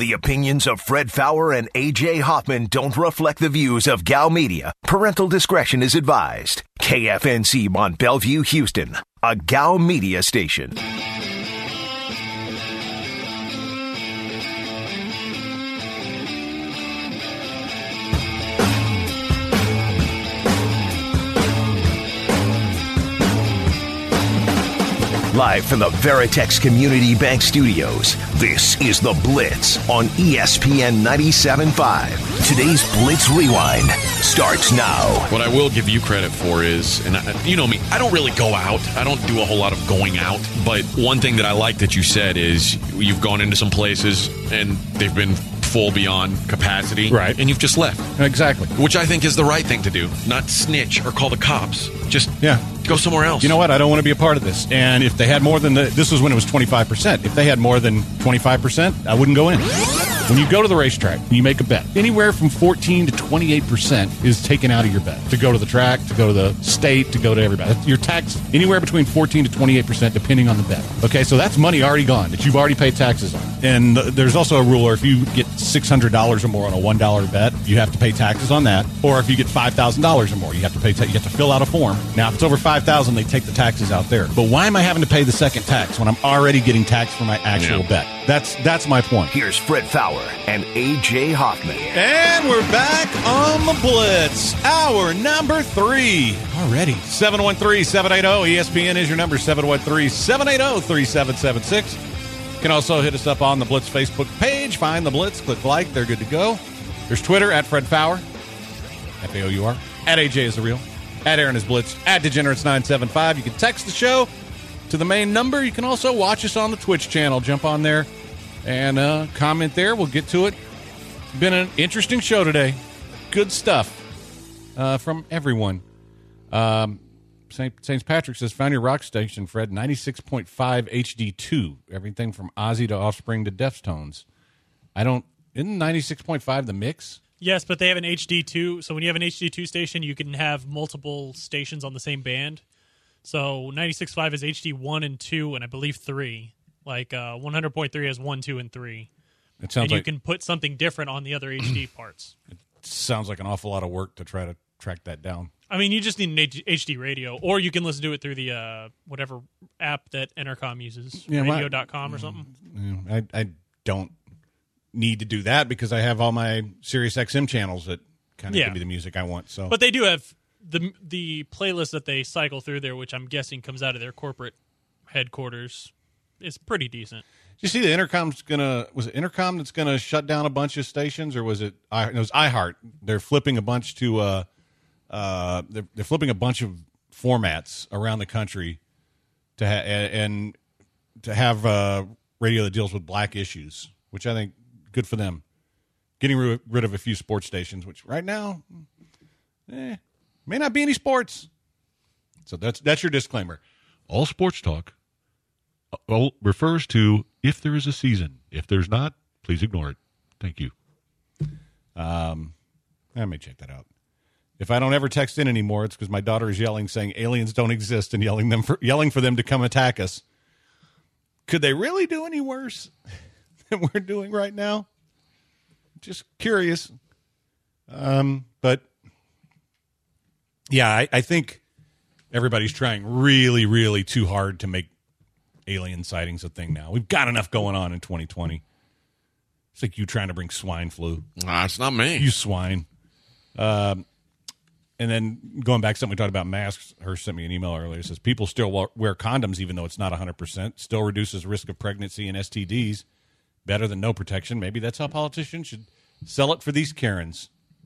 The opinions of Fred Fowler and A.J. Hoffman don't reflect the views of Gal Media. Parental discretion is advised. KFNC Mont Bellevue, Houston, a Gal Media station. Live from the Veritex Community Bank Studios, this is The Blitz on ESPN 97.5. Today's Blitz Rewind starts now. What I will give you credit for is, and you know me, I don't really go out. I don't do a whole lot of going out. But one thing that I like that you said is you've gone into some places and they've been full beyond capacity. Right. And you've just left. Exactly. Which I think is the right thing to do. Not snitch or call the cops. Just go somewhere else. You know what? I don't want to be a part of this. And if they had more than this was when it was 25%. If they had more than 25%, I wouldn't go in. When you go to the racetrack and you make a bet, anywhere from 14 to 28% is taken out of your bet. To go to the track, to go to the state, to go to everybody. Your tax, anywhere between 14 to 28% depending on the bet. Okay, so that's money already gone that you've already paid taxes on. And there's also a rule where if you get $600 or more on a $1 bet, you have to pay taxes on that. Or if you get $5,000 or more, you have to pay. You have to fill out a form. Now, if it's over $5,000, they take the taxes out there. But why am I having to pay the second tax when I'm already getting taxed for my actual bet? That's my point. Here's Fred Fowler and A.J. Hoffman. And we're back on the Blitz. Hour number 3 already. 713-780-ESPN is your number, 713-780-3776. You can also hit us up on the Blitz Facebook page. Find the Blitz, click like, they're good to go. There's Twitter, at Fred Fowler, F-A-O-U-R, at AJ is the real, at Aaron is Blitz, at Degenerates975. You can text the show to the main number. You can also watch us on the Twitch channel. Jump on there and comment there. We'll get to it. Been an interesting show today. Good stuff from everyone. St. Patrick says, found your rock station, Fred, 96.5 HD2. Everything from Ozzy to Offspring to Deftones. Isn't 96.5 the mix? Yes, but they have an HD2. So when you have an HD2 station, you can have multiple stations on the same band. So 96.5 is HD1 and 2, and I believe 3. Like 100.3 has 1, 2, and 3. It sounds and like you can put something different on the other HD parts. It sounds like an awful lot of work to try to track that down. I mean, you just need an HD radio, or you can listen to it through the whatever app that Entercom uses, radio.com or something. I don't need to do that because I have all my Sirius XM channels that kind of give me the music I want. So, but they do have the playlist that they cycle through there, which I'm guessing comes out of their corporate headquarters. It's pretty decent. Did you see the was it Intercom that's gonna shut down a bunch of stations, or was it iHeart? They're flipping a bunch to they're flipping a bunch of formats around the country to have radio that deals with black issues, which I think good for them. Getting rid of a few sports stations, which right now may not be any sports. So that's your disclaimer. All sports talk refers to if there is a season. If there's not, please ignore it. Thank you. I may check that out. If I don't ever text in anymore, it's because my daughter is yelling, saying aliens don't exist, and yelling for them to come attack us. Could they really do any worse than we're doing right now? Just curious. But yeah, I think everybody's trying really, really too hard to make alien sightings a thing now. We've got enough going on in 2020. It's like you trying to bring swine flu. It's not me. You swine. And then going back to something we talked about masks, her sent me an email earlier. It says people still wear condoms even though it's not 100%. Still reduces risk of pregnancy and STDs. Better than no protection. Maybe that's how politicians should sell it for these Karens.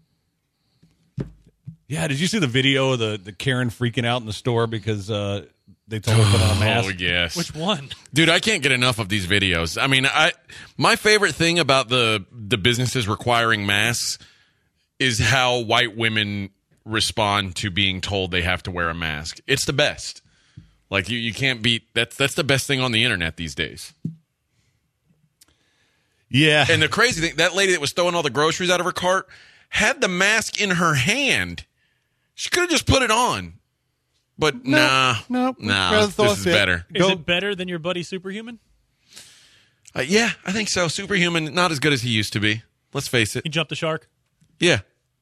Yeah, did you see the video of the Karen freaking out in the store because they told her to put on a mask? Oh, yes. Which one? Dude, I can't get enough of these videos. I mean, my favorite thing about the businesses requiring masks is how white women respond to being told they have to wear a mask. It's the best. Like, you can't beat that's the best thing on the internet these days. Yeah. And the crazy thing, that lady that was throwing all the groceries out of her cart had the mask in her hand. She could have just put it on. But no, this is better. Is it better than your buddy Superhuman? Yeah, I think so. Superhuman, not as good as he used to be. Let's face it. He jumped the shark. Yeah.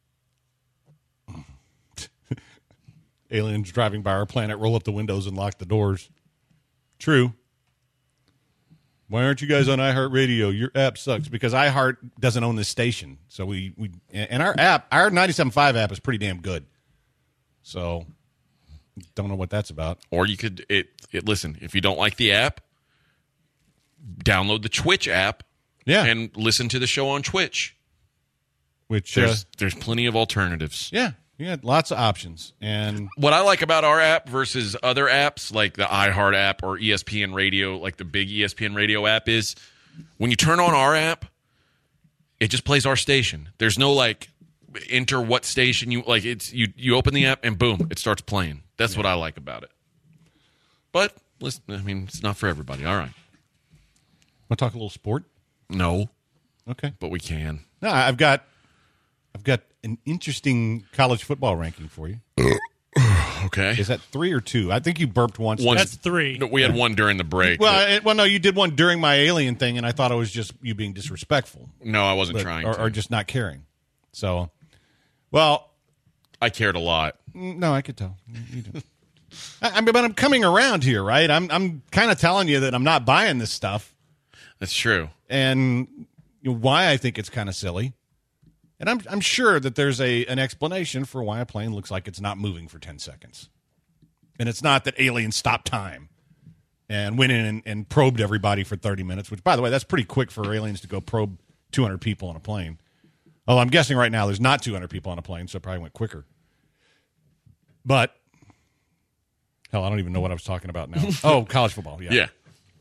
Aliens driving by our planet, roll up the windows and lock the doors. True. Why aren't you guys on iHeartRadio? Your app sucks because iHeart doesn't own this station. So and our app, our 97.5 app is pretty damn good. So don't know what that's about. Or you could listen, if you don't like the app, download the Twitch app. Yeah. And listen to the show on Twitch. Which there's plenty of alternatives. Yeah, lots of options. And what I like about our app versus other apps like the iHeart app or ESPN Radio, like the big ESPN Radio app, is when you turn on our app, it just plays our station. There's no like enter what station you like. It's you open the app and boom, it starts playing. That's what I like about it. But listen, I mean, it's not for everybody. All right. Want to talk a little sport? No, Okay, but we can. No, I've got an interesting college football ranking for you. Okay. Is that 3 or 2? I think you burped once. That's 3. No, we had one during the break. Well, no, you did one during my alien thing, and I thought it was just you being disrespectful. No, I wasn't trying to. Or just not caring. So, well, I cared a lot. no, I could tell. You do. But I'm coming around here, right? I'm kind of telling you that I'm not buying this stuff, That's true. and why I think it's kind of silly. And I'm sure that there's an explanation for why a plane looks like it's not moving for 10 seconds. And it's not that aliens stopped time and went in and probed everybody for 30 minutes, which, by the way, that's pretty quick for aliens to go probe 200 people on a plane. Although I'm guessing right now there's not 200 people on a plane, so it probably went quicker. But, hell, I don't even know what I was talking about now. Oh, college football, yeah. Yeah.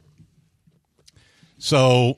So,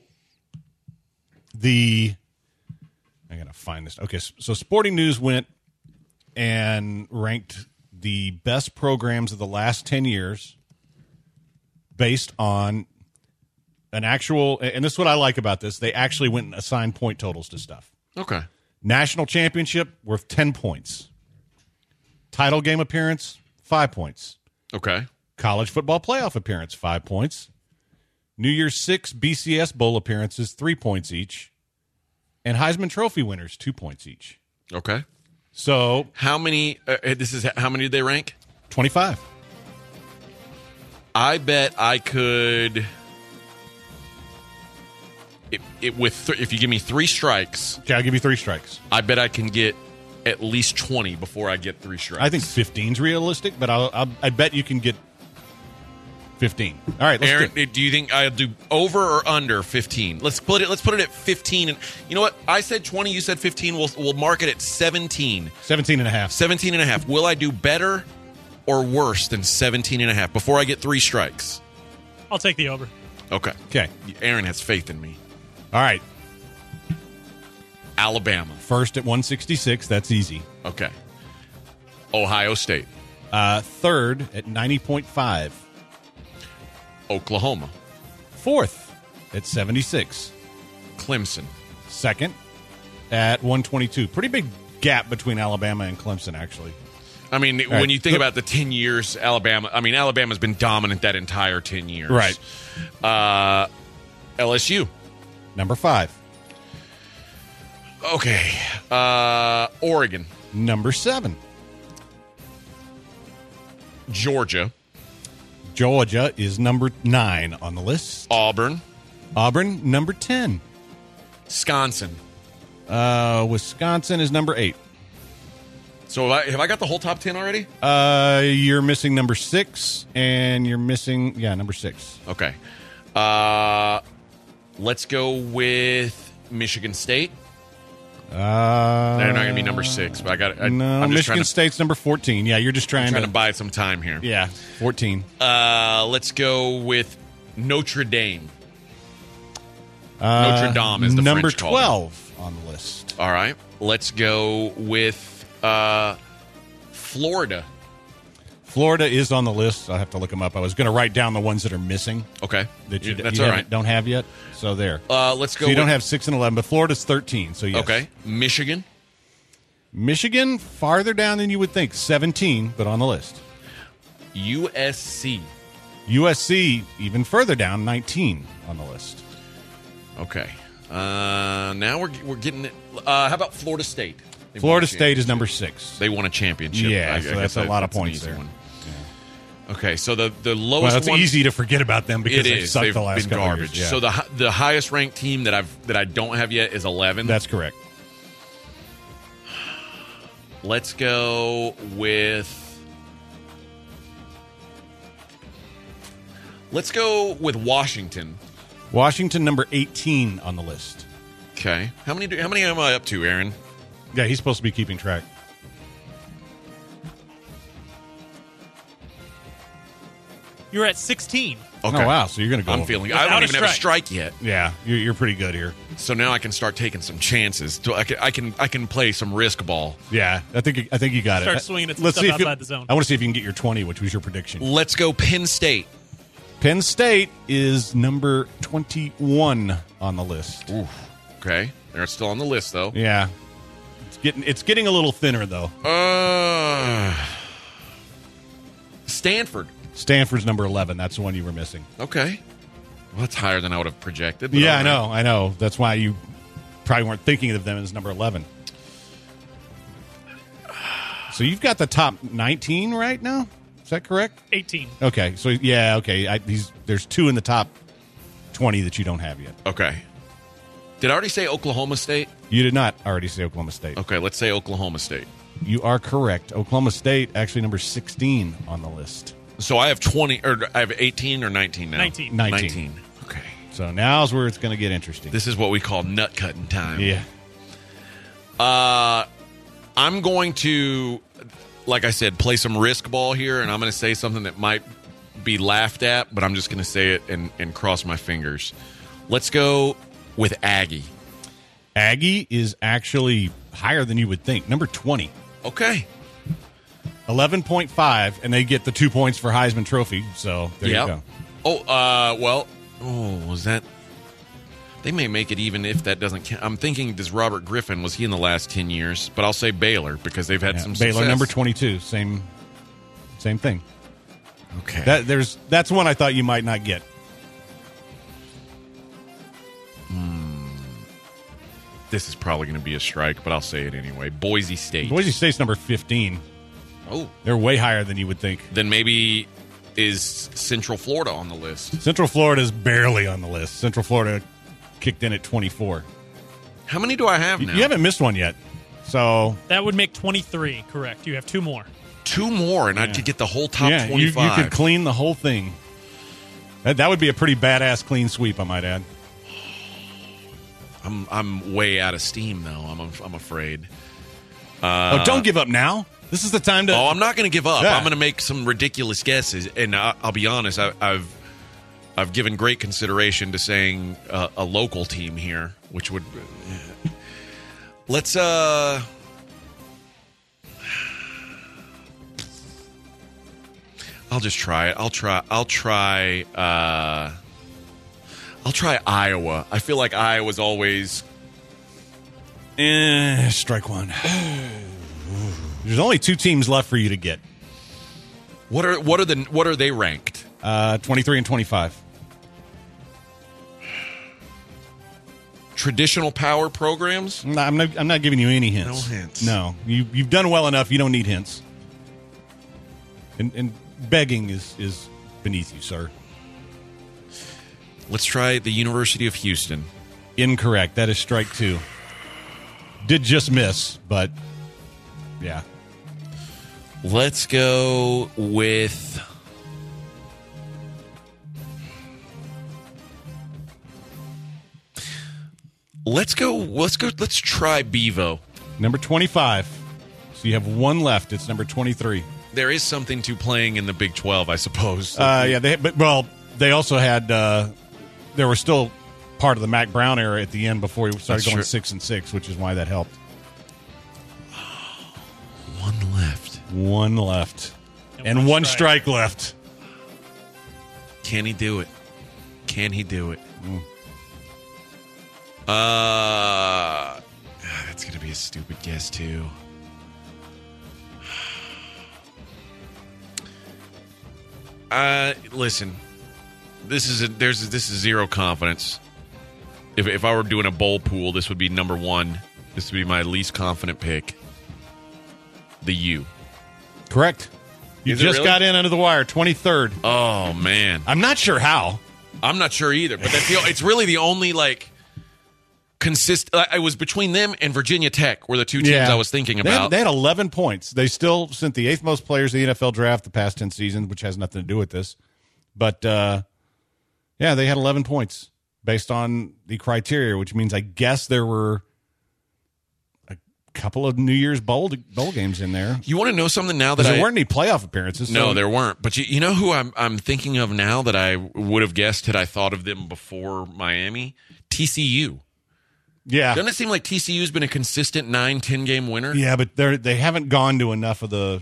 I got to find this. Okay, so Sporting News went and ranked the best programs of the last 10 years based on an actual, and this is what I like about this, they actually went and assigned point totals to stuff. Okay. National championship worth 10 points. Title game appearance, 5 points. Okay. College football playoff appearance, 5 points. New Year's 6 BCS Bowl appearances, 3 points each. And Heisman Trophy winners, 2 points each. Okay. So How many? How many did they rank? 25. I bet I could. If you give me 3 strikes, Okay, I'll give you 3 strikes. I bet I can get at least 20 before I get 3 strikes. I think 15's realistic, but I bet you can get 15. All right, let's Aaron, do do you think I'll do over or under 15? Let's put it at 15. And you know what? I said 20. You said 15. We'll mark it at 17. 17 and a half. 17 and a half. Will I do better or worse than 17 and a half before I get 3 strikes? I'll take the over. Okay. Okay. Aaron has faith in me. All right. Alabama. First at 166. That's easy. Okay. Ohio State. Third at 90.5. Oklahoma. Fourth at 76. Clemson. Second at 122. Pretty big gap between Alabama and Clemson, actually. I mean, right. when you think about the 10 years, Alabama's been dominant that entire 10 years. Right. LSU. Number 5. Okay. Oregon. Number 7. Georgia. Georgia is number 9 on the list. Auburn. Auburn, number 10. Wisconsin. Wisconsin is number 8. So have I got the whole top 10 already? You're missing number 6, and you're missing, number 6. Okay. Let's go with Michigan State. They're not going to be number 6, but I'm just Michigan State's number 14. Yeah, you're just trying trying to buy some time here. Yeah, 14. Let's go with Notre Dame. Notre Dame is the number French call it. 12 on the list. All right. Let's go with Florida. Florida is on the list. I'll have to look them up. I was going to write down the ones that are missing. Okay. That That's you all right. don't have yet. So there. Let's go So you with, don't have 6 and 11, but Florida's 13. So yes. Okay. Michigan. Michigan, farther down than you would think. 17, but on the list. USC. USC, even further down, 19 on the list. Okay. Now we're getting it. How about Florida State? They won Florida a State is number 6. They won a championship. Yeah, I so guess that's a lot of that's an points easy there. one. Okay, so the lowest Well, it's one, easy to forget about them because it they is. sucked They've the last been couple garbage. of years. So the highest ranked team that I don't have yet is 11. That's correct. Let's go with Washington. Washington, number 18 on the list. Okay. How many am I up to, Aaron? Yeah, he's supposed to be keeping track. You're at 16. Okay. Oh, wow. So you're going to go. I'm feeling. I Without don't a even have a strike. strike yet, Yeah, you're pretty good here. so now I can start taking some chances. I can play some risk ball. Yeah, I think you got Start it. swinging at some Let's stuff see if you- outside the zone. I want to see if you can get your 20, which was your prediction. Let's go Penn State. Penn State is number 21 on the list. Ooh. Okay, they're still on the list though. Yeah, it's getting a little thinner though. Stanford. Stanford's number 11. That's the one you were missing. Okay. Well, that's higher than I would have projected. But Yeah, all right. I know. That's why you probably weren't thinking of them as number 11. So you've got the top 19 right now? Is that correct? 18. Okay. So, yeah, okay. There's 2 in the top 20 that you don't have yet. Okay. Did I already say Oklahoma State? You did not already say Oklahoma State. Okay, let's say Oklahoma State. You are correct. Oklahoma State, actually number 16 on the list. So I have 20, or I have 18 or 19 now? 19. 19. Okay. So now's where it's going to get interesting. This is what we call nut cutting time. Yeah. I'm going to, like I said, play some risk ball here, and I'm going to say something that might be laughed at, but I'm just going to say it and cross my fingers. Let's go with Aggie. Aggie is actually higher than you would think. Number 20. Okay. 11.5, and they get the 2 points for Heisman Trophy. So there Yep. you go. Was that? They may make it even if that doesn't count. I'm thinking, does Robert Griffin, was he in the last 10 years? But I'll say Baylor because they've had Yeah. some Baylor, success. number 22. Same thing. Okay. That's one I thought you might not get. This is probably going to be a strike, but I'll say it anyway. Boise State. Boise State's number 15. Oh. They're way higher than you would think. Then maybe is Central Florida on the list? Central Florida is barely on the list. Central Florida kicked in at 24. How many do I have now? You haven't missed one yet. So That would make 23, correct. You have 2 more. 2 more, and I could get the whole top yeah, 25. you could clean the whole thing. That would be a pretty badass clean sweep, I might add. I'm way out of steam, though. I'm afraid. Don't give up now. This is the time to. Oh, I'm not going to give up. Yeah. I'm going to make some ridiculous guesses, and I'll be honest. I've given great consideration to saying a local team here, which would let's. I'll just try it. I'll try Iowa. I feel like Iowa's always. Strike one. There's only 2 teams left for you to get. What are they ranked? 23 and 25. Traditional power programs? No, I'm not giving you any hints. No hints. No, you've done well enough. You don't need hints. And begging is beneath you, sir. Let's try the University of Houston. Incorrect. That is strike 2. Did just miss, but yeah. Let's go with Let's try Bevo. Number 25. So you have 1 left. It's number 23. There is something to playing in the Big 12, I suppose. Yeah, they also had there were still part of the Mac Brown era at the end before he started That's going true. 6-6, which is why that helped. 1 left. 1 left. And one one strike. strike left. Can he do it? Can he do it? That's going to be a stupid guess, too. Listen. This is zero confidence. If I were doing a bowl pool, this would be number one. This would be my least confident pick. The U. Correct. You Is it just really? got in under the wire, 23rd. Oh, man. I'm not sure how. I'm not sure either, but it's really the only, like, I was between them and Virginia Tech were the two teams I was thinking about. They had 11 points. They still sent the 8th most players to the NFL draft the past 10 seasons, which has nothing to do with this. But, they had 11 points based on the criteria, which means I guess there were a couple of New Year's bowl games in there. You want to know something now that There weren't any playoff appearances. No, so- there weren't. But you know who I'm thinking of now that I would have guessed had I thought of them before Miami? TCU. Yeah. Doesn't it seem like TCU's been a consistent 9-10 game winner? Yeah, but they haven't gone to enough of the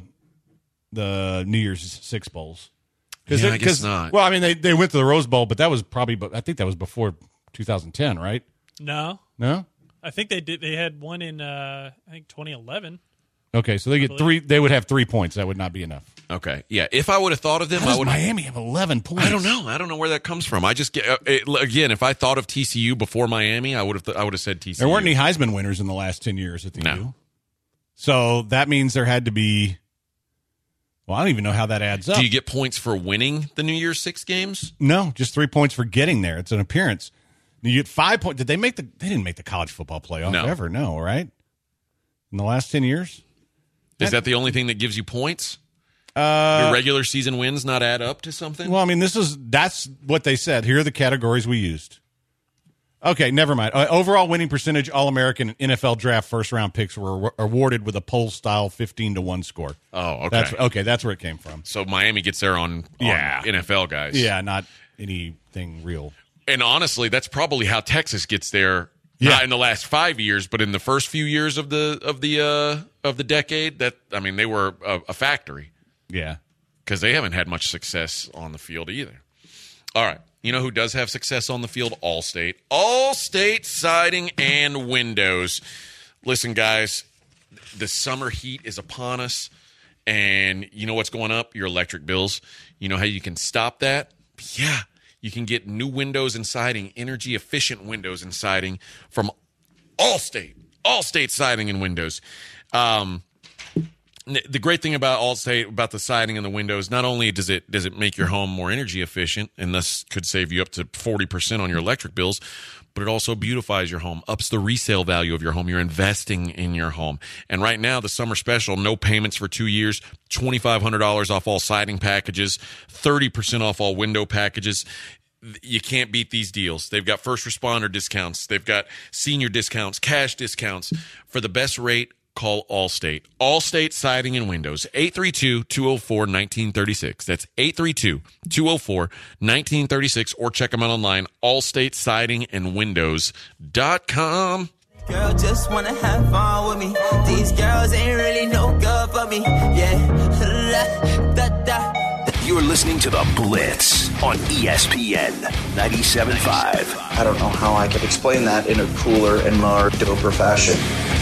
New Year's Six bowls. Yeah, I guess not. Well, I mean, they went to the Rose Bowl, but that was probably, I think that was before 2010, right? No, No? I think they did. They had one in I think 2011. Okay, so they get three. They would have 3 points. That would not be enough. Okay. Yeah. If I would have thought of them, How I does would. Miami have 11 points? I don't know. I don't know where that comes from. I just get again. If I thought of TCU before Miami, I would have said TCU. There weren't any Heisman winners in the last 10 years at the No. U. So that means there had to be. Well, I don't even know how that adds up. Do you get points for winning the New Year's Six games? No, just 3 points for getting there. It's an appearance. You get 5 points. Did they make the? They didn't make the college football playoff No. ever. No, right? In the last 10 years. Is that the only thing that gives you points? Your regular season wins not add up to something? Well, I mean, that's what they said. Here are the categories we used. Okay, never mind. Overall winning percentage, All-American, and NFL draft first-round picks were awarded with a poll-style 15-1 score. Oh, okay. That's where it came from. So Miami gets there on NFL guys. Yeah, not anything real. And honestly, that's probably how Texas gets there. Yeah. Not in the last 5 years, but in the first few years of the decade. They were a factory Yeah. because they haven't had much success on the field either. All right. You know who does have success on the field? Allstate. Allstate Siding and Windows. Listen, guys, the summer heat is upon us, and you know what's going up? Your electric bills. You know how you can stop that? Yeah. You can get new windows and siding, energy-efficient windows and siding from Allstate. Allstate Siding and Windows. The great thing about Allstate, about the siding and the windows, not only does it make your home more energy efficient and thus could save you up to 40% on your electric bills, but it also beautifies your home, ups the resale value of your home. You're investing in your home. And right now, the summer special, no payments for 2 years, $2,500 off all siding packages, 30% off all window packages. You can't beat these deals. They've got first responder discounts. They've got senior discounts, cash discounts. For the best rate, call Allstate. Allstate Siding and Windows, 832-204-1936. That's 832-204-1936, or check them out online, allstatesidingandwindows.com. Girl, just wanna have fun with me. These girls ain't really no good for me. Yeah. Da, da. You're listening to The Blitz on ESPN 97.5. I don't know how I could explain that in a cooler and more doper fashion.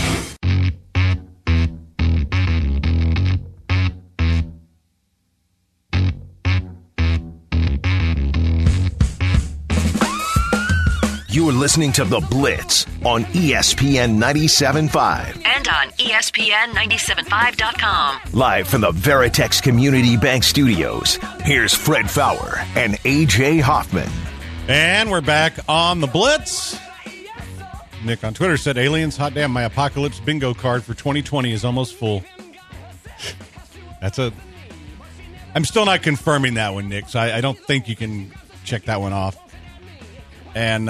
You're listening to The Blitz on ESPN 97.5. And on ESPN975.com. Live from the Veritex Community Bank Studios, here's Fred Fowler and A.J. Hoffman. And we're back on The Blitz. Nick on Twitter said, aliens, hot damn, my apocalypse bingo card for 2020 is almost full. I'm still not confirming that one, Nick, so I don't think you can check that one off. And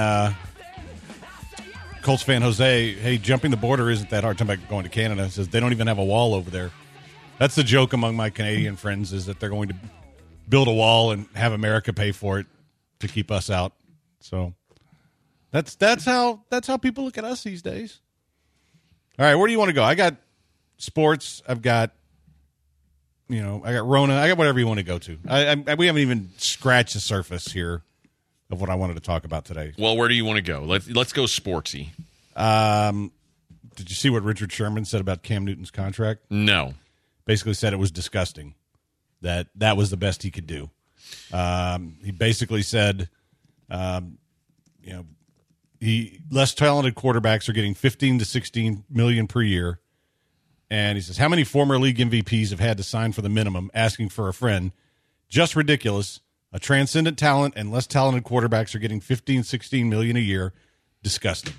Colts fan Jose, hey, jumping the border isn't that hard. Talking about going to Canada, says they don't even have a wall over there. That's the joke among my Canadian friends, is that they're going to build a wall and have America pay for it to keep us out. So that's how people look at us these days. All right, where do you want to go? I got sports. I've got I got Rona. I got whatever you want to go to. We haven't even scratched the surface here of what I wanted to talk about today. Well, where do you want to go? Let's go sportsy. Did you see what Richard Sherman said about Cam Newton's contract? No. Basically said it was disgusting, that was the best he could do. He basically said, less talented quarterbacks are getting 15 to 16 million per year. And he says, how many former league MVPs have had to sign for the minimum, asking for a friend? Just ridiculous. A transcendent talent and less talented quarterbacks are getting 15, 16 million a year. Disgusting.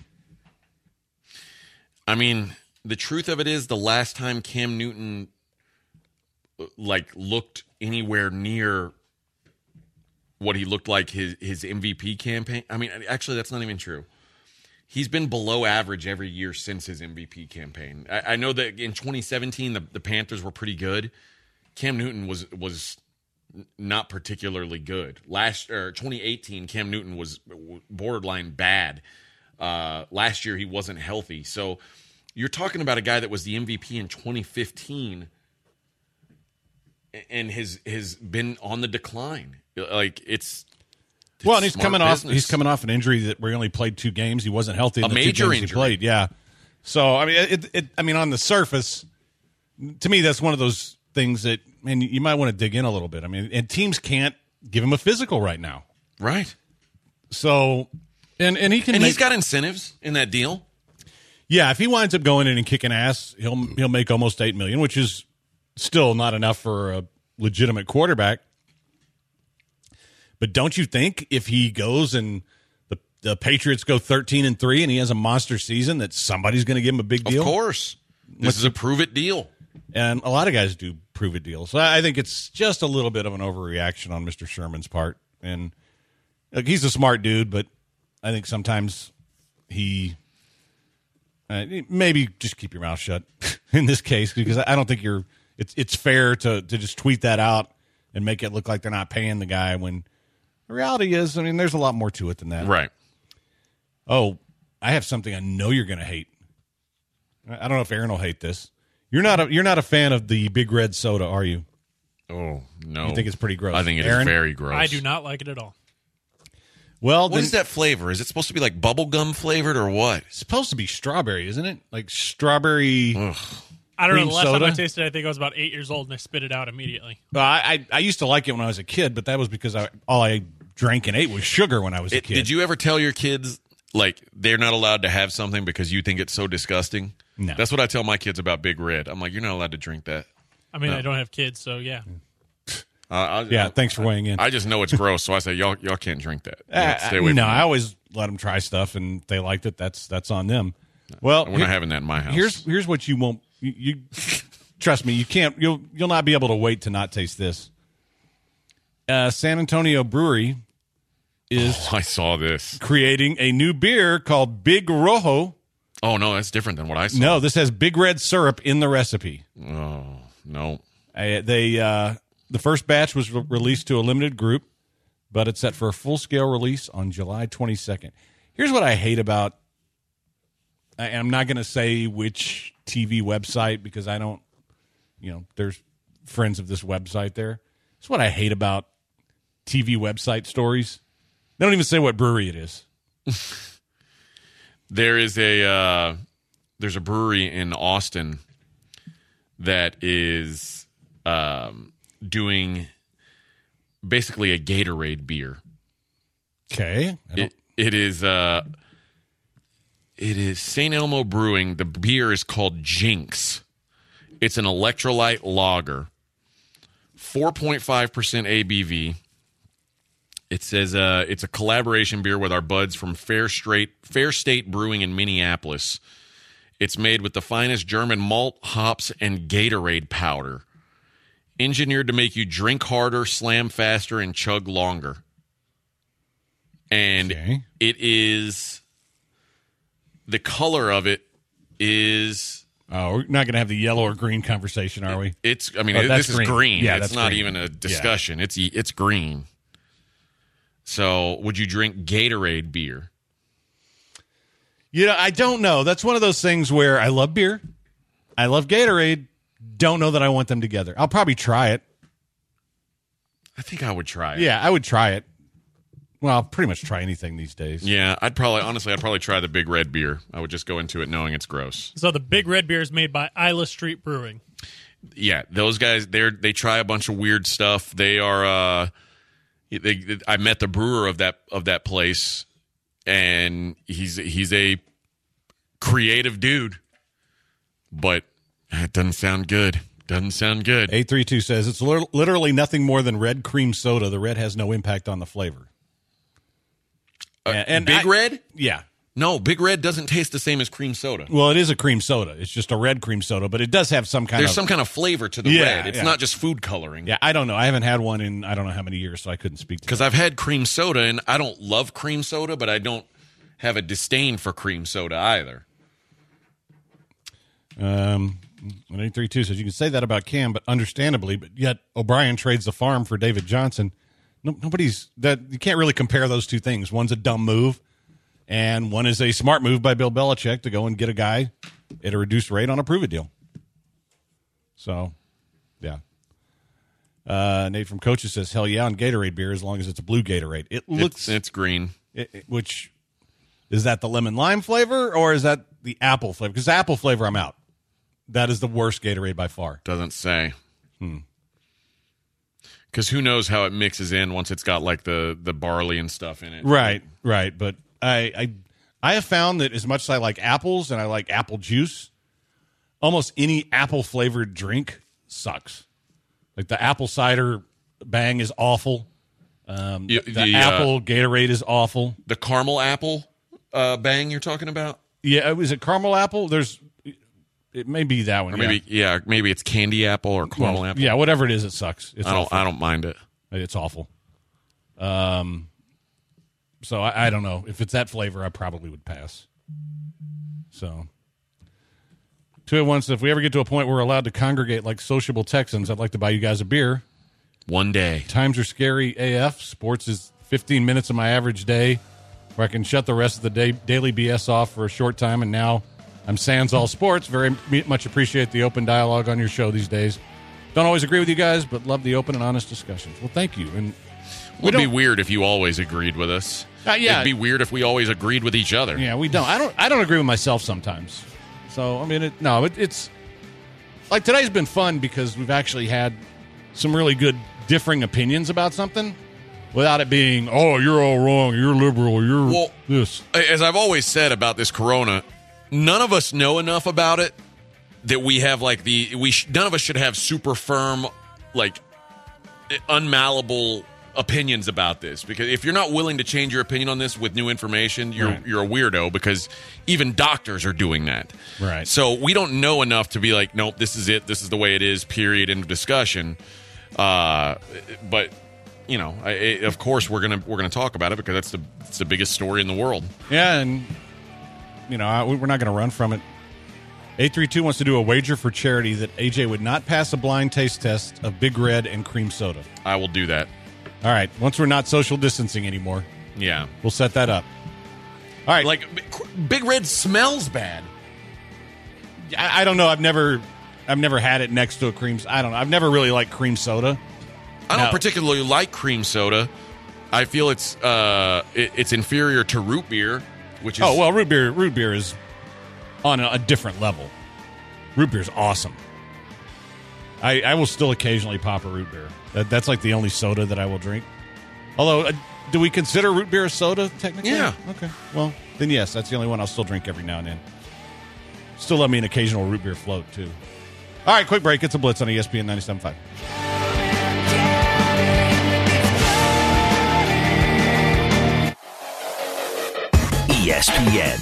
I mean, the truth of it is, the last time Cam Newton looked anywhere near what he looked like his MVP campaign. I mean, actually, that's not even true. He's been below average every year since his MVP campaign. I know that in 2017, the Panthers were pretty good. Cam Newton was not particularly good. 2018, Cam Newton was borderline bad. Last year, he wasn't healthy. So you're talking about a guy that was the MVP in 2015 and has been on the decline. Like, it's well, and he's smart coming business. off. He's coming off an injury where he only played 2 games. He wasn't healthy in A the 2 major games injury. he played. Yeah. So I mean, I mean, on the surface, to me, that's one of those things that, man, you might want to dig in a little bit. I mean, and teams can't give him a physical right now. Right. So, and he can. And he's got incentives in that deal. Yeah, if he winds up going in and kicking ass, he'll make almost $8 million, which is still not enough for a legitimate quarterback. But don't you think if he goes and the Patriots go 13-3 and he has a monster season, that somebody's going to give him a big deal? Of course. This is a prove-it deal. And a lot of guys do prove-it deals. So I think it's just a little bit of an overreaction on Mr. Sherman's part. And look, he's a smart dude, but I think sometimes he maybe just keep your mouth shut in this case, because I don't think it's fair to just tweet that out and make it look like they're not paying the guy when the reality is, I mean, there's a lot more to it than that. Right. Oh, I have something I know you're going to hate. I don't know if Aaron will hate this. You're not a fan of the Big Red soda, are you? Oh, no. You think it's pretty gross? I think it Aaron? is very gross. I do not like it at all. Well, What is that flavor? Is it supposed to be like bubble gum flavored or what? It's supposed to be strawberry, isn't it? Like strawberry. I don't know. Cream The last time soda? I tasted it, I think I was about 8 years old, and I spit it out immediately. Well, I used to like it when I was a kid, but that was because all I drank and ate was sugar when I was a kid. Did you ever tell your kids, like, they're not allowed to have something because you think it's so disgusting? No. That's what I tell my kids about Big Red. I'm like, you're not allowed to drink that. I mean, I don't have kids, so yeah. Yeah, thanks for weighing in. I just know it's gross, so I say, y'all can't drink that. You have to stay away no, from it. I always let them try stuff, and if they liked it, that's on them. Well, We're not having that in my house. Here's what you won't. You trust me, you can't. You'll not be able to wait to not taste this. San Antonio Brewery is I saw this. creating a new beer called Big Rojo. Oh, no, that's different than what I saw. No, this has Big Red syrup in the recipe. Oh, no. The first batch was released to a limited group, but it's set for a full-scale release on July 22nd. Here's what I hate about, and I'm not going to say which TV website because I don't, there's friends of this website there. It's what I hate about TV website stories. They don't even say what brewery it is. There's a brewery in Austin that is doing basically a Gatorade beer. Okay. It is St. Elmo Brewing. The beer is called Jinx. It's an electrolyte lager, 4.5% ABV. It says it's a collaboration beer with our buds from Fair State Brewing in Minneapolis. It's made with the finest German malt, hops, and Gatorade powder. Engineered to make you drink harder, slam faster, and chug longer. And Okay. it is, the color of it is, Oh, we're not going to have the yellow or green conversation, are we? this that's is green. green. Yeah, it's that's not green. even a discussion. It's green. So would you drink Gatorade beer? I don't know. That's one of those things where I love beer. I love Gatorade. Don't know that I want them together. I'll probably try it. I think I would try it. Yeah, I would try it. Well, I'll pretty much try anything these days. Yeah, I'd probably try the Big Red beer. I would just go into it knowing it's gross. So the Big Red beer is made by Isla Street Brewing. Yeah, those guys, they try a bunch of weird stuff. They are I met the brewer of that place and he's a creative dude, but it doesn't sound good. Doesn't sound good. 832 says it's literally nothing more than red cream soda. The red has no impact on the flavor. And Big Red? Yeah. No, Big Red doesn't taste the same as cream soda. Well, it is a cream soda. It's just a red cream soda, but it does have some kind There's some kind of flavor to the red. It's not just food coloring. Yeah, I don't know. I haven't had one in I don't know how many years, so I couldn't speak to it. Because I've had cream soda, and I don't love cream soda, but I don't have a disdain for cream soda either. 832 says you can say that about Cam, but understandably, but yet O'Brien trades the farm for David Johnson. Nobody's that you can't really compare those two things. One's a dumb move, and one is a smart move by Bill Belichick to go and get a guy at a reduced rate on a prove-it deal. So, yeah. Nate from Coaches says, hell yeah, on Gatorade beer as long as it's a blue Gatorade. It looks it's green. Which is that the lemon lime flavor or is that the apple flavor? Because the apple flavor, I'm out. That is the worst Gatorade by far. Doesn't say. Because who knows how it mixes in once it's got like the barley and stuff in it. Right. But I have found that as much as I like apples and I like apple juice, almost any apple flavored drink sucks. Like the apple cider Bang is awful. The apple Gatorade is awful. The caramel apple Bang you're talking about? Yeah, is it caramel apple? It may be that one. Or maybe it's candy apple or caramel apple. Yeah, whatever it is, it sucks. It's awful. I don't mind it. It's awful. So I don't know. If it's that flavor, I probably would pass. So 281 says, if we ever get to a point where we're allowed to congregate like sociable Texans, I'd like to buy you guys a beer. One day. Times are scary AF. Sports is 15 minutes of my average day where I can shut the rest of the daily BS off for a short time, and now I'm sans all sports. Very much appreciate the open dialogue on your show these days. Don't always agree with you guys, but love the open and honest discussions. Well, thank you. And it would be weird if you always agreed with us. Yeah. It'd be weird if we always agreed with each other. Yeah, we don't. I don't agree with myself sometimes. So, I mean, it's like today's been fun because we've actually had some really good differing opinions about something without it being, oh, you're all wrong, you're liberal, you're this. As I've always said about this corona, none of us know enough about it that we have like none of us should have super firm, like unmalleable opinions about this, because if you're not willing to change your opinion on this with new information, you're a weirdo, because even doctors are doing that. Right. So we don't know enough to be like, nope, this is it. This is the way it is, period, end of discussion. But you know, of course we're gonna talk about it because it's the biggest story in the world. Yeah, and you know, we're not going to run from it. 832 wants to do a wager for charity that AJ would not pass a blind taste test of Big Red and cream soda. I will do that. All right. Once we're not social distancing anymore, yeah, we'll set that up. All right. Like Big Red smells bad. I don't know. I've never had it next to a cream. I don't know. I've never really liked cream soda. I don't particularly like cream soda. I feel it's inferior to root beer. Which is, root beer is on a different level. Root beer is awesome. I will still occasionally pop a root beer. That's like the only soda that I will drink. Although, do we consider root beer a soda technically? Yeah. Okay. Well, then yes, that's the only one I'll still drink every now and then. Still love me an occasional root beer float too. All right, quick break. It's a Blitz on ESPN 97.5. ESPN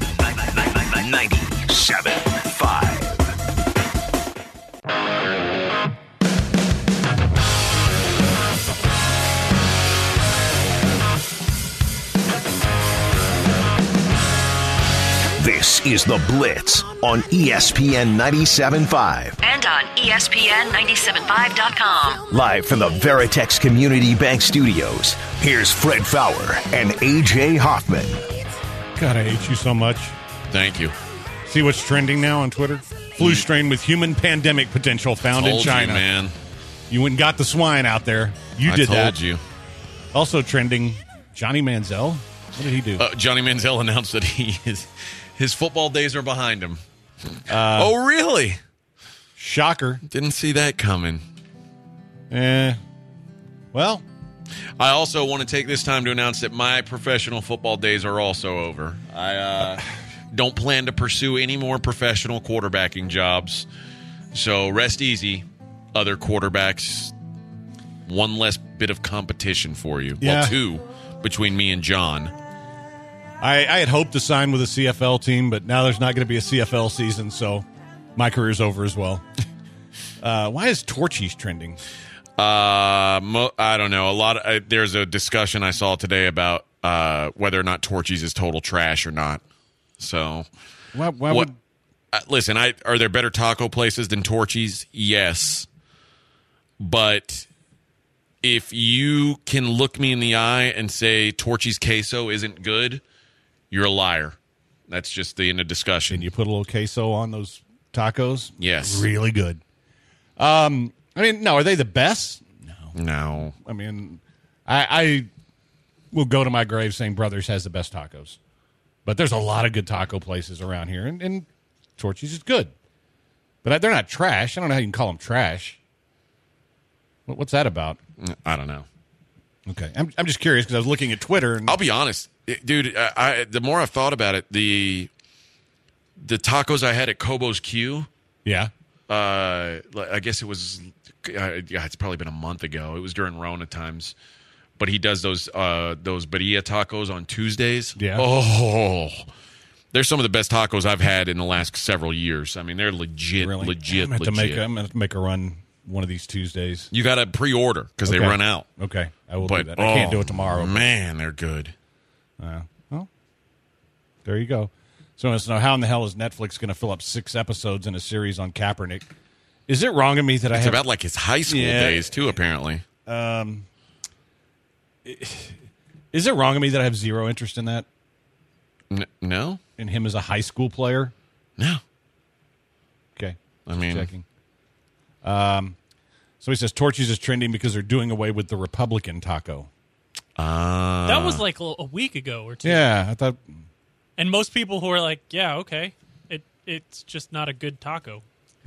97.5. This is The Blitz on ESPN 97.5. And on ESPN975.com. Live from the Veritex Community Bank Studios, here's Fred Fowler and AJ Hoffman. God, I hate you so much. Thank you. See what's trending now on Twitter? Flu strain with human pandemic potential found in China. You, man. You went and got the swine out there. You did that. I told you. Also trending, Johnny Manziel. What did he do? Johnny Manziel announced that his football days are behind him. Oh, really? Shocker. Didn't see that coming. Well, I also want to take this time to announce that my professional football days are also over. I don't plan to pursue any more professional quarterbacking jobs. So rest easy, other quarterbacks. One less bit of competition for you. Yeah. Well, two between me and John. I had hoped to sign with a CFL team, but now there's not going to be a CFL season, so my career's over as well. Why is Torchy's trending? I don't know. There's a discussion I saw today about whether or not Torchy's is total trash or not. So, Why would... listen, are there better taco places than Torchy's? Yes. But if you can look me in the eye and say Torchy's queso isn't good, you're a liar. That's just the end of discussion. Can you put a little queso on those tacos? Yes. Really good. I mean, no, are they the best? No. I mean, I will go to my grave saying Brothers has the best tacos. But there's a lot of good taco places around here, and Torchy's is good. But they're not trash. I don't know how you can call them trash. What's that about? I don't know. Okay. I'm just curious because I was looking at Twitter. And I'll be honest, dude, the more I've thought about it, the tacos I had at Kobo's Q, yeah. I guess it was, it's probably been a month ago. It was during Rona times. But he does those birria tacos on Tuesdays. Yeah. Oh, they're some of the best tacos I've had in the last several years. I mean, they're legit. I'm going to have to make a run one of these Tuesdays. You got to pre-order because they run out. Okay, I will do that. I can't do it tomorrow. Man, they're good. Well, there you go. So I want to know, how in the hell is Netflix going to fill up 6 episodes in a series on Kaepernick? Is it wrong of me that it's about like his high school days too? Apparently. Is it wrong of me that I have zero interest in that? No. In him as a high school player? No. Okay. I mean, checking. So he says Torchy's is trending because they're doing away with the Republican taco. That was like a week ago or two. Yeah, I thought. And most people who are like, yeah, okay, it's just not a good taco.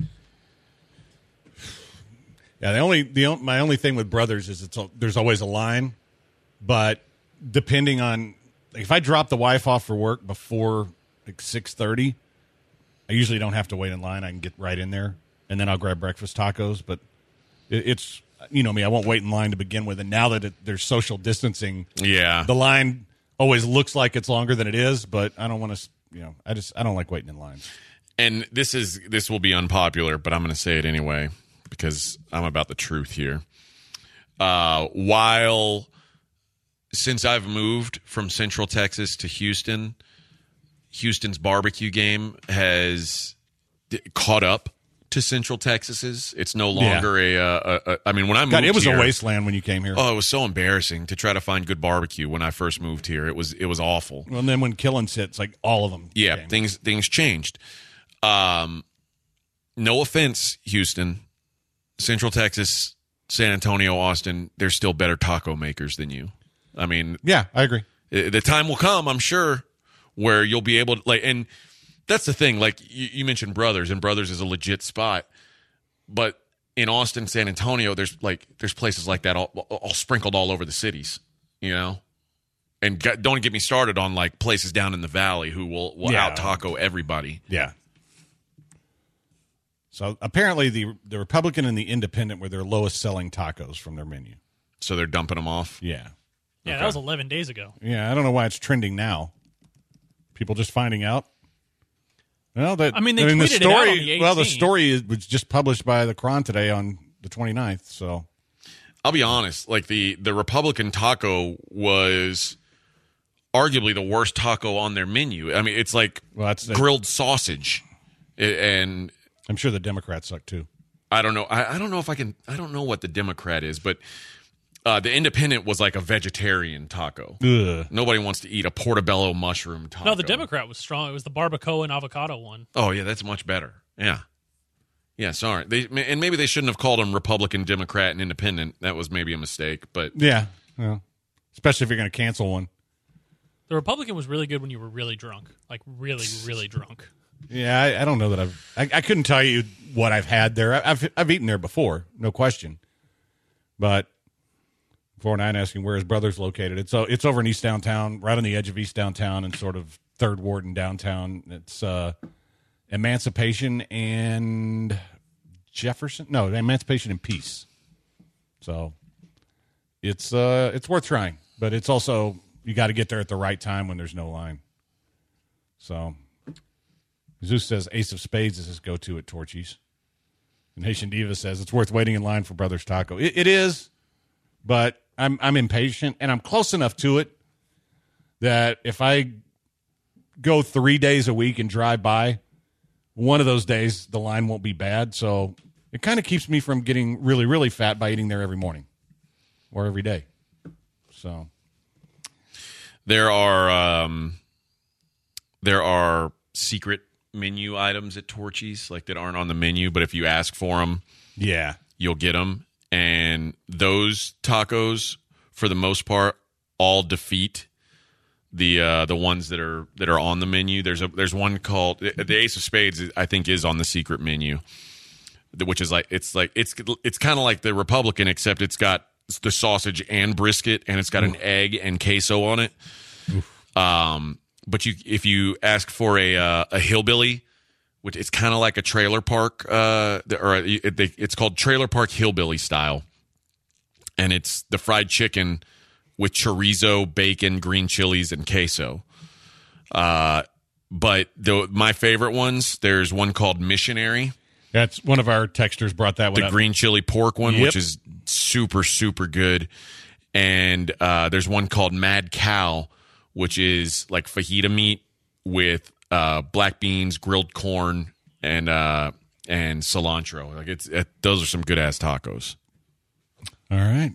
Yeah, my only thing with Brothers is there's always a line, but depending on, like, if I drop the wife off for work before like 6:30, I usually don't have to wait in line. I can get right in there, and then I'll grab breakfast tacos. But it's, you know me, I won't wait in line to begin with. And now that there's social distancing, the line always looks like it's longer than it is. But I don't want to, I don't like waiting in lines. And this will be unpopular, but I'm going to say it anyway because I'm about the truth here. Since I've moved from Central Texas to Houston's barbecue game has caught up to Central Texas's. It's no longer I mean, when I moved it was here, a wasteland when you came here. Oh, it was so embarrassing to try to find good barbecue when I first moved here. It was awful. Well, and then when Killins hit, it's like all of them. Yeah, came. things changed. No offense, Houston, Central Texas, San Antonio, Austin, they're still better taco makers than you. I mean, yeah, I agree. The time will come, I'm sure, where you'll be able to, and that's the thing. Like you mentioned Brothers, and Brothers is a legit spot, but in Austin, San Antonio, there's places like that all sprinkled all over the cities, And don't get me started on like places down in the valley who will out taco everybody. Yeah. So apparently the Republican and the Independent were their lowest selling tacos from their menu. So they're dumping them off? Yeah. Yeah, okay. That was 11 days ago. Yeah, I don't know why it's trending now. People just finding out. Well, they tweeted the story, it out on the 18th. Well, the story was just published by the Cron today on the 29th, so. I'll be honest, like the Republican taco was arguably the worst taco on their menu. I mean, it's like grilled sausage, and I'm sure the Democrats suck too. I don't know. I don't know if I can. I don't know what the Democrat is, but the Independent was like a vegetarian taco. Ugh. Nobody wants to eat a portobello mushroom taco. No, the Democrat was strong. It was the barbacoa and avocado one. Oh yeah, that's much better. Yeah. Yeah, sorry. And maybe they shouldn't have called them Republican, Democrat, and Independent. That was maybe a mistake. But yeah. Especially if you're going to cancel one. The Republican was really good when you were really drunk, like really, really drunk. Yeah, I don't know that I couldn't tell you what I've had there. I've eaten there before, no question. But 49 asking where his brother's located. It's over in East Downtown, right on the edge of East Downtown and sort of Third Ward in downtown. It's Emancipation and Jefferson. No, Emancipation and Peace. So it's worth trying, but it's also you got to get there at the right time when there's no line. So Zeus says Ace of Spades is his go-to at Torchy's. And Haitian Diva says it's worth waiting in line for Brothers Taco. It is, but I'm impatient, and I'm close enough to it that if I go 3 days a week and drive by, one of those days the line won't be bad. So it kind of keeps me from getting really, really fat by eating there every morning or every day. So there are secret menu items at Torchy's like that aren't on the menu, but if you ask for them, you'll get them. And those tacos, for the most part, all defeat the ones that are on the menu. There's one called the Ace of Spades, I think, is on the secret menu, which is it's kind of like the Republican, except it's got the sausage and brisket, and it's got an egg and queso on it. But if you ask for a hillbilly, which it's kind of like a trailer park, it's called Trailer Park Hillbilly style, and it's the fried chicken with chorizo, bacon, green chilies, and queso. But my favorite ones, there's one called Missionary. That's one of our texters brought that one up. The green chili pork one, which is super, super good. And there's one called Mad Cow, which is like fajita meat with black beans, grilled corn, and cilantro. Like those are some good ass tacos. All right.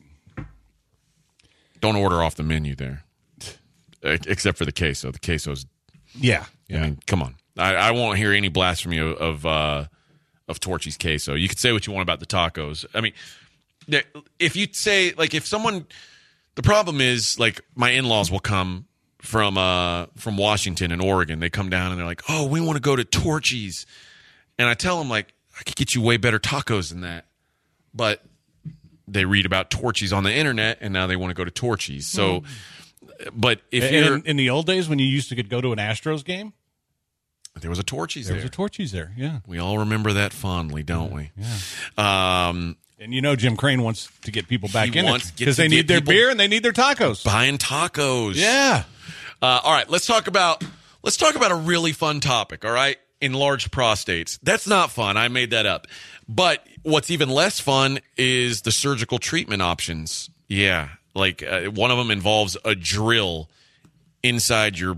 Don't order off the menu there, except for the queso. The queso's I mean, come on. I won't hear any blasphemy of Torchy's queso. You could say what you want about the tacos. I mean, if you say if someone, the problem is my in-laws will come from Washington and Oregon. They come down and they're like, "Oh, we want to go to Torchy's," and I tell them I could get you way better tacos than that, but they read about Torchy's on the internet and now they want to go to Torchy's. So, but if you're in the old days when you used to go to an Astros game, there was a Torchy's there. There was a Torchy's there. Yeah, we all remember that fondly, don't we? Yeah. And Jim Crane wants to get people back in it because they need their beer and they need their tacos. Buying tacos. Yeah. All right, let's talk about a really fun topic, all right? Enlarged prostates. That's not fun. I made that up. But what's even less fun is the surgical treatment options. Yeah, one of them involves a drill inside your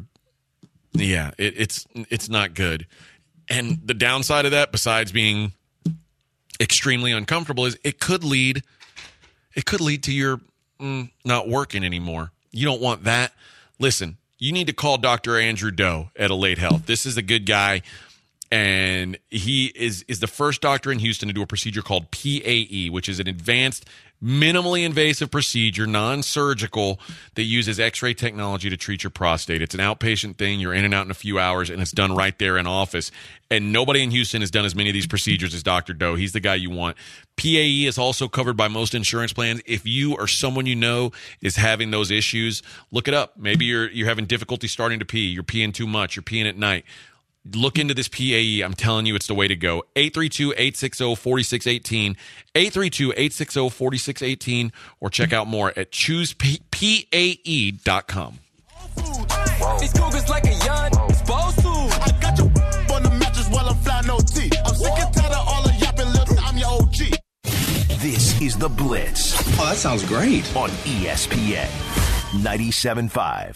it's not good. And the downside of that, besides being extremely uncomfortable, is it could lead to your not working anymore. You don't want that. Listen, you need to call Dr. Andrew Doe at Elate Health. This is a good guy, and he is the first doctor in Houston to do a procedure called PAE, which is an advanced, minimally invasive procedure, non-surgical, that uses X-ray technology to treat your prostate. It's an outpatient thing. You're in and out in a few hours, and it's done right there in office. And nobody in Houston has done as many of these procedures as Dr. Doe. He's the guy you want. PAE is also covered by most insurance plans. If you or someone you know is having those issues, look it up. Maybe you're having difficulty starting to pee. You're peeing too much. You're peeing at night. Look into this PAE. I'm telling you, it's the way to go. 832-860-4618, 832-860-4618, or check out more at choosepae.com. These cougars like a young exposed to. I got you on the mattress while I'm flying OT. I'm sick and tired of all the yapping little. I'm your OG. This is The Blitz. Oh, that sounds great. On ESPN 97.5.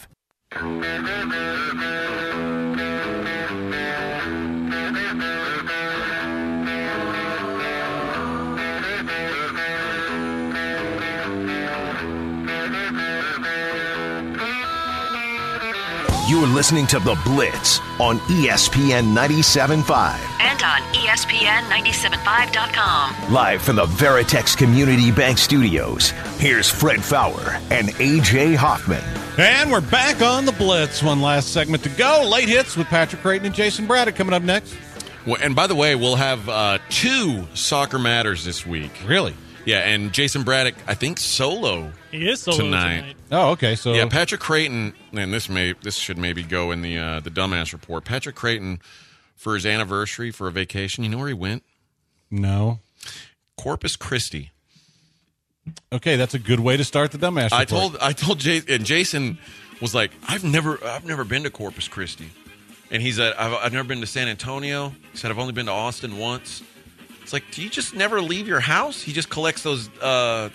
You're listening to The Blitz on ESPN 97.5. And on ESPN975.com. Live from the Veritex Community Bank Studios, here's Fred Fowler and A.J. Hoffman. And we're back on The Blitz. One last segment to go. Late hits with Patrick Creighton and Jason Braddock coming up next. Well, and by the way, we'll have 2 Soccer Matters this week. Really? Yeah, and Jason Braddock, I think, solo. He is solo tonight. Oh, okay. So Yeah, Patrick Creighton, and this should maybe go in the dumbass report. Patrick Creighton, for his anniversary, for a vacation, you know where he went? No. Corpus Christi. Okay, that's a good way to start the dumbass report. I told Jason, and Jason was like, I've never been to Corpus Christi. And he said, I've never been to San Antonio. He said, I've only been to Austin once. It's like, do you just never leave your house? He just collects those dolls.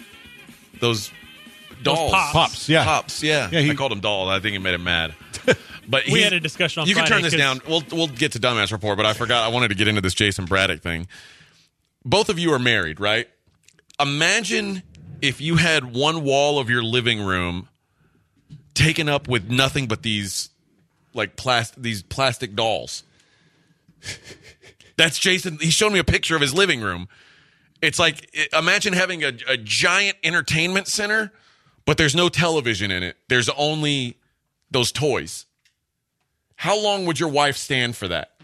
Pops. Yeah. Pops, yeah. I called him dolls. I think it made him mad. But We had a discussion on You can Friday, turn this down. We'll get to dumbass report, but I forgot. I wanted to get into this Jason Braddock thing. Both of you are married, right? Imagine if you had one wall of your living room taken up with nothing but these plastic dolls. That's Jason. He showed me a picture of his living room. It's like, imagine having a giant entertainment center, but there's no television in it. There's only those toys. How long would your wife stand for that?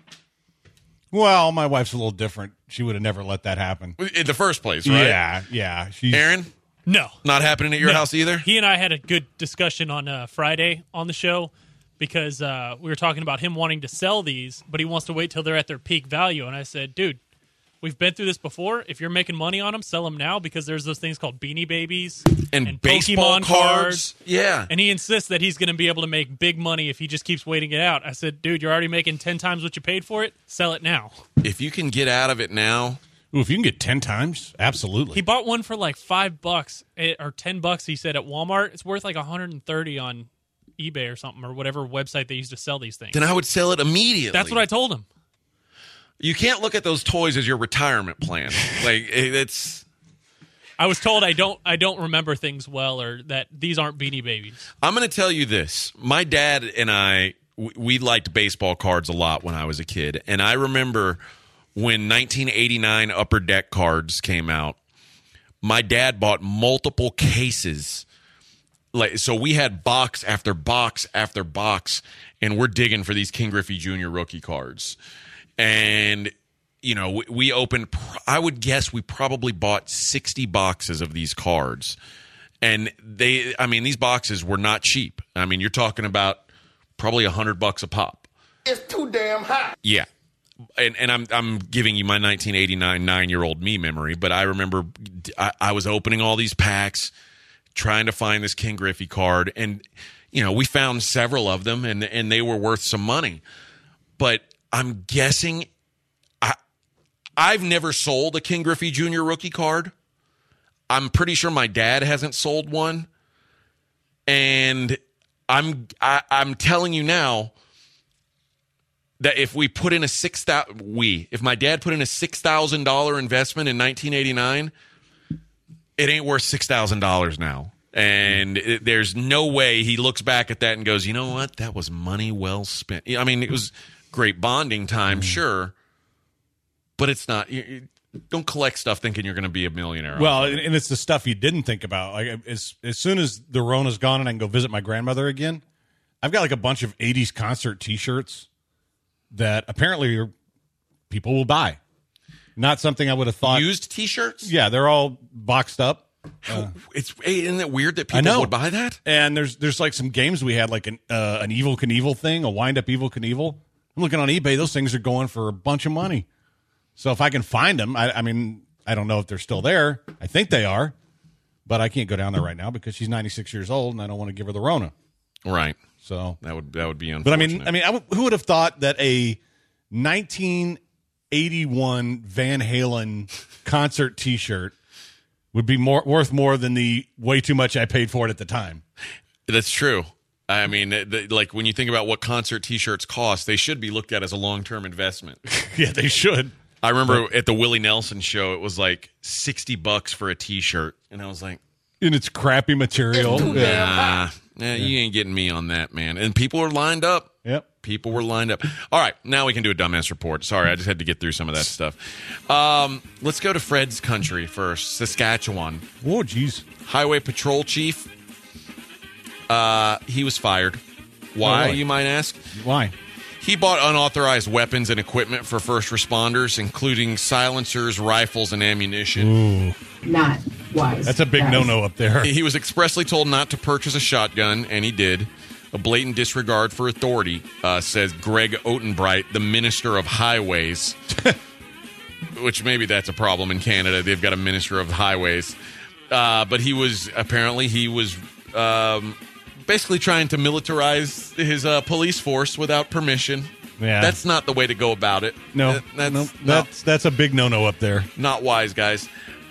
Well, my wife's a little different. She would have never let that happen. In the first place, right? Yeah. Aaron? No. Not happening at your house either? He and I had a good discussion on Friday on the show because we were talking about him wanting to sell these, but he wants to wait till they're at their peak value. And I said, dude, we've been through this before. If you're making money on them, sell them now because there's those things called Beanie Babies and baseball Pokemon cards. Yeah. And he insists that he's going to be able to make big money if he just keeps waiting it out. I said, dude, you're already making 10 times what you paid for it. Sell it now. If you can get out of it now. Ooh, if you can get 10 times, absolutely. He bought one for like $5 or $10, he said, at Walmart. It's worth like $130 on eBay or something, or whatever website they use to sell these things. Then I would sell it immediately. That's what I told him. You can't look at those toys as your retirement plan. It's. I was told I don't remember things well, or that these aren't Beanie Babies. I'm going to tell you this. My dad and I, we liked baseball cards a lot when I was a kid, and I remember when 1989 Upper Deck cards came out. My dad bought multiple cases. So we had box after box after box, and we're digging for these King Griffey Jr. rookie cards. And, we opened, I would guess we probably bought 60 boxes of these cards. And these boxes were not cheap. I mean, you're talking about probably $100 a pop. It's too damn hot. Yeah. And I'm giving you my 1989 9-year-old me memory, but I remember I was opening all these packs, trying to find this King Griffey card, and we found several of them, and they were worth some money. But I'm guessing I've never sold a King Griffey Jr. rookie card. I'm pretty sure my dad hasn't sold one, and I'm telling you now that if we put in if my dad put in a $6,000 investment in 1989, it ain't worth $6,000 now. And there's no way he looks back at that and goes, you know what? That was money well spent. I mean, it was great bonding time, sure, but it's not. Don't collect stuff thinking you're going to be a millionaire. Well, and it's the stuff you didn't think about. Like as soon as the Rona's gone and I can go visit my grandmother again, I've got like a bunch of 80s concert T-shirts that apparently people will buy. Not something I would have thought. Used T-shirts? Yeah, they're all boxed up. Isn't it weird that people would buy that? And there's like some games we had, like an Evel Knievel thing, a wind-up Evel Knievel. I'm looking on eBay; those things are going for a bunch of money. So if I can find them, I mean, I don't know if they're still there. I think they are, but I can't go down there right now because she's 96 years old, and I don't want to give her the Rona. Right. So that would be unfortunate. But I mean, who would have thought that a 1981 Van Halen concert T-shirt would be worth more than the way too much I paid for it at the time? That's true. I mean, like when you think about what concert T-shirts cost, they should be looked at as a long-term investment. Yeah, they should. I remember at the Willie Nelson show, it was like $60 for a T-shirt, and I was like, and it's crappy material. Nah, you ain't getting me on that, man. And people were lined up. Yep. People were lined up. All right, now we can do a dumbass report. Sorry, I just had to get through some of that stuff. Let's go to Fred's country first, Saskatchewan. Oh, geez. Highway Patrol Chief. He was fired. Why, you might ask? Why? He bought unauthorized weapons and equipment for first responders, including silencers, rifles, and ammunition. Ooh. Not That's a big no-no up there. He was expressly told not to purchase a shotgun, and he did. A blatant disregard for authority, says Greg Otenbright, the Minister of Highways. Which maybe that's a problem in Canada. They've got a Minister of Highways. But he was basically trying to militarize his police force without permission. Yeah. That's not the way to go about it. No, that's a big no-no up there. Not wise, guys.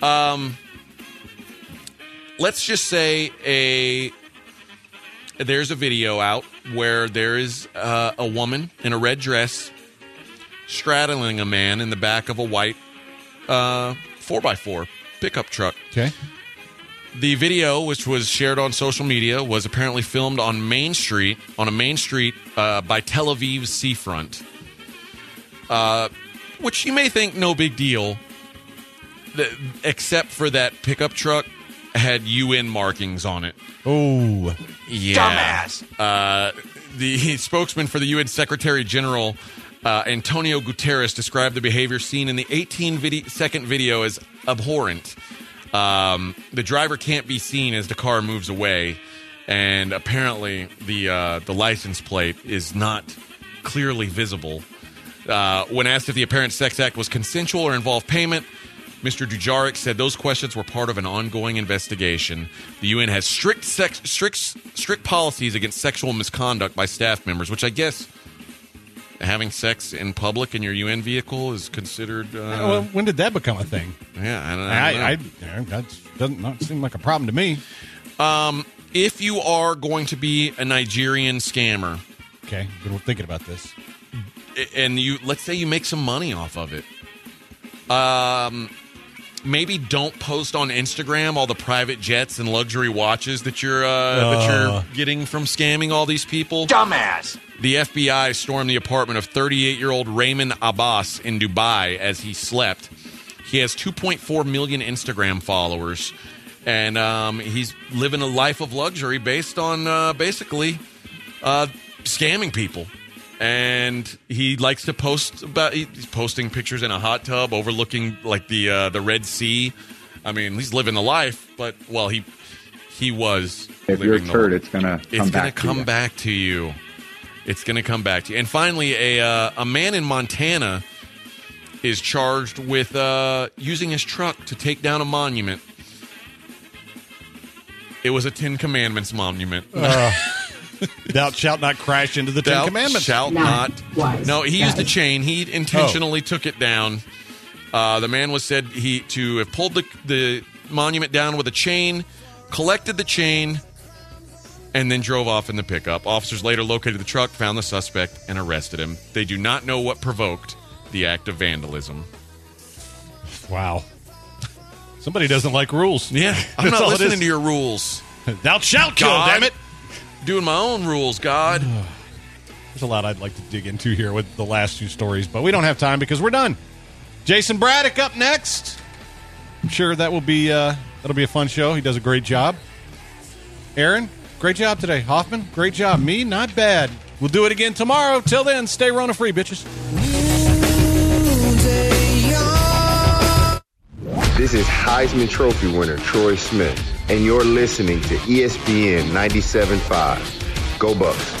Let's just say there's a video out where there is a woman in a red dress straddling a man in the back of a white 4x4 pickup truck. Okay. The video, which was shared on social media, was apparently filmed on a main street by Tel Aviv's seafront. Which you may think no big deal, except for that pickup truck had UN markings on it. Oh, yeah. Dumbass. The spokesman for the UN Secretary General, Antonio Guterres, described the behavior seen in the 18-second video as abhorrent. The driver can't be seen as the car moves away, and apparently the license plate is not clearly visible. When asked if the apparent sex act was consensual or involved payment, Mr. Dujarric said those questions were part of an ongoing investigation. The UN has strict policies against sexual misconduct by staff members, which I guess having sex in public in your UN vehicle is considered... well, when did that become a thing? Yeah, I don't know. That doesn't not seem like a problem to me. If you are going to be a Nigerian scammer... Okay, we're thinking about this. And let's say you make some money off of it. Maybe don't post on Instagram all the private jets and luxury watches that you're getting from scamming all these people. Dumbass! The FBI stormed the apartment of 38-year-old Raymond Abbas in Dubai as he slept. He has 2.4 million Instagram followers, and he's living a life of luxury based on basically scamming people. And he likes to post he's posting pictures in a hot tub overlooking like the Red Sea. I mean, he's living the life, but well, he was. If you're a turd, it's gonna come back to you. It's gonna come back to you. And finally, a man in Montana is charged with using his truck to take down a monument. It was a Ten Commandments monument. Thou shalt not crash into the Ten Commandments. Shalt not. No, he used a chain. He intentionally took it down. The man was said to have pulled the monument down with a chain, collected the chain, and then drove off in the pickup. Officers later located the truck, found the suspect, and arrested him. They do not know what provoked the act of vandalism. Wow. Somebody doesn't like rules. Yeah, I'm not listening to your rules. Thou shalt kill, damn it. Doing my own rules, God. There's a lot I'd like to dig into here with the last two stories, but we don't have time because we're done. Jason Braddock up next. I'm sure that'll be a fun show. He does a great job. Aaron, great job today. Hoffman, great job. Me, not bad. We'll do it again tomorrow. Till then, stay Rona free, bitches. This is Heisman Trophy winner Troy Smith, and you're listening to ESPN 97.5. Go Bucks.